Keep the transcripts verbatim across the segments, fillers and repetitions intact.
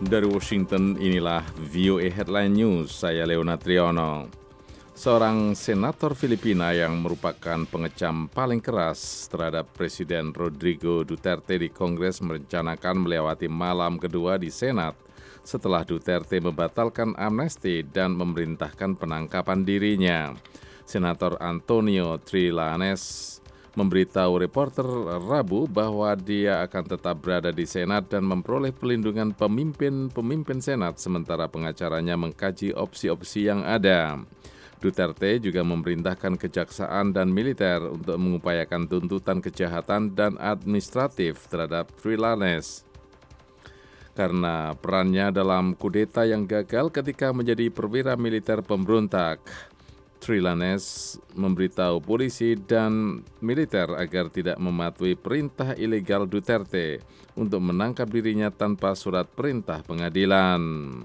Dari Washington, inilah V O A Headline News, saya Leona Triono. Seorang senator Filipina yang merupakan pengecam paling keras terhadap Presiden Rodrigo Duterte di Kongres merencanakan melewati malam kedua di Senat setelah Duterte membatalkan amnesti dan memerintahkan penangkapan dirinya. Senator Antonio Trillanes memberitahu reporter Rabu bahwa dia akan tetap berada di Senat dan memperoleh pelindungan pemimpin-pemimpin Senat sementara pengacaranya mengkaji opsi-opsi yang ada. Duterte juga memerintahkan kejaksaan dan militer untuk mengupayakan tuntutan kejahatan dan administratif terhadap Trillanes karena perannya dalam kudeta yang gagal ketika menjadi perwira militer pemberontak. Trillanes memberitahu polisi dan militer agar tidak mematuhi perintah ilegal Duterte untuk menangkap dirinya tanpa surat perintah pengadilan.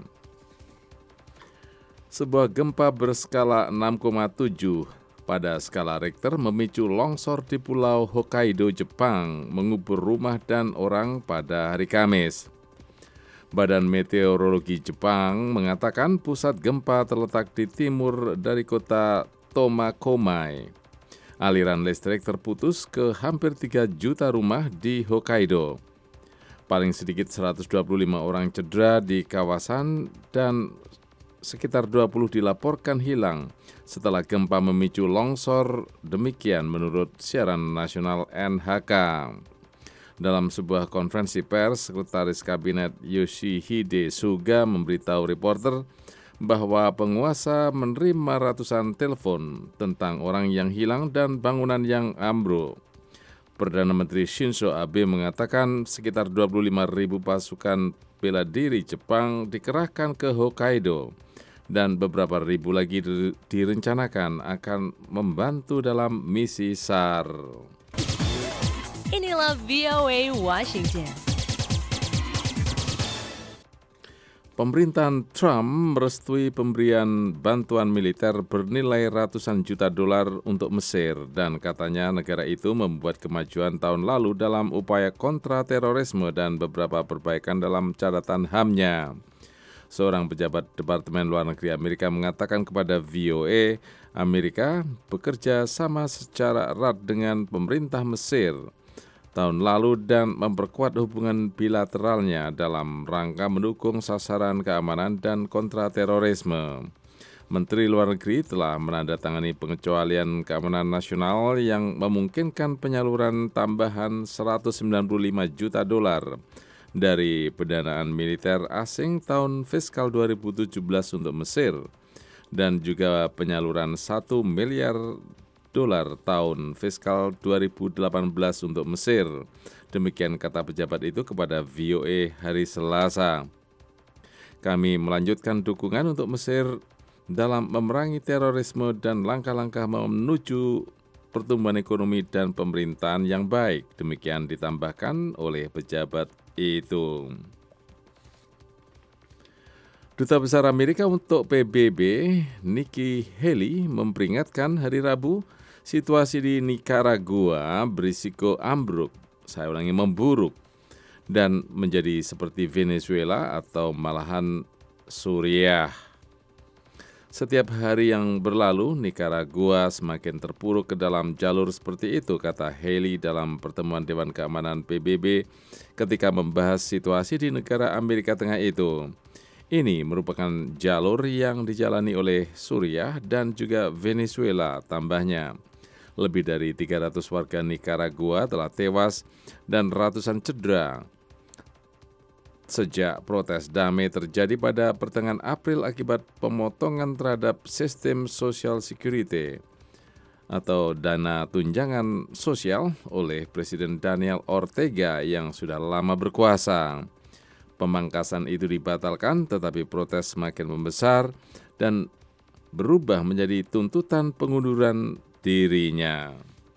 Sebuah gempa berskala enam koma tujuh pada skala Richter memicu longsor di Pulau Hokkaido, Jepang, mengubur rumah dan orang pada hari Kamis. Badan Meteorologi Jepang mengatakan pusat gempa terletak di timur dari kota Tomakomai. Aliran listrik terputus ke hampir tiga juta rumah di Hokkaido. Paling sedikit seratus dua puluh lima orang cedera di kawasan dan sekitar dua puluh dilaporkan hilang setelah gempa memicu longsor, demikian menurut siaran nasional N H K. Dalam sebuah konferensi pers, Sekretaris Kabinet Yoshihide Suga memberitahu reporter bahwa penguasa menerima ratusan telepon tentang orang yang hilang dan bangunan yang ambruk. Perdana Menteri Shinzo Abe mengatakan sekitar dua puluh lima ribu pasukan bela diri Jepang dikerahkan ke Hokkaido dan beberapa ribu lagi direncanakan akan membantu dalam misi S A R. Inilah V O A Washington. Pemerintahan Trump merestui pemberian bantuan militer bernilai ratusan juta dolar untuk Mesir dan katanya negara itu membuat kemajuan tahun lalu dalam upaya kontra terorisme dan beberapa perbaikan dalam catatan H A M-nya. Seorang pejabat Departemen Luar Negeri Amerika mengatakan kepada V O A, Amerika bekerja sama secara erat dengan pemerintah Mesir tahun lalu dan memperkuat hubungan bilateralnya dalam rangka mendukung sasaran keamanan dan kontraterorisme. Menteri Luar Negeri telah menandatangani pengecualian keamanan nasional yang memungkinkan penyaluran tambahan seratus sembilan puluh lima juta dolar dari pendanaan militer asing tahun fiskal dua ribu tujuh belas untuk Mesir dan juga penyaluran satu miliar dolar tahun fiskal dua ribu delapan belas untuk Mesir. Demikian kata pejabat itu kepada V O A hari Selasa. Kami melanjutkan dukungan untuk Mesir dalam memerangi terorisme dan langkah-langkah menuju pertumbuhan ekonomi dan pemerintahan yang baik. Demikian ditambahkan oleh pejabat itu. Duta Besar Amerika untuk P B B, Nikki Haley, memperingatkan hari Rabu situasi di Nicaragua berisiko ambruk, saya ulangi memburuk, dan menjadi seperti Venezuela atau malahan Suriah. Setiap hari yang berlalu, Nicaragua semakin terpuruk ke dalam jalur seperti itu, kata Haley dalam pertemuan Dewan Keamanan P B B ketika membahas situasi di negara Amerika Tengah itu. Ini merupakan jalur yang dijalani oleh Suriah dan juga Venezuela, tambahnya. Lebih dari tiga ratus warga Nicaragua telah tewas dan ratusan cedera sejak protes damai terjadi pada pertengahan April akibat pemotongan terhadap sistem Social Security atau dana tunjangan sosial oleh Presiden Daniel Ortega yang sudah lama berkuasa. Pemangkasan itu dibatalkan, tetapi protes semakin membesar dan berubah menjadi tuntutan pengunduran dirinya.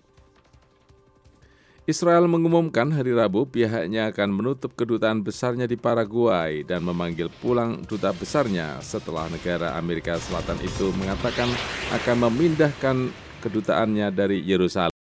Israel mengumumkan hari Rabu pihaknya akan menutup kedutaan besarnya di Paraguay dan memanggil pulang duta besarnya setelah negara Amerika Selatan itu mengatakan akan memindahkan kedutaannya dari Yerusalem.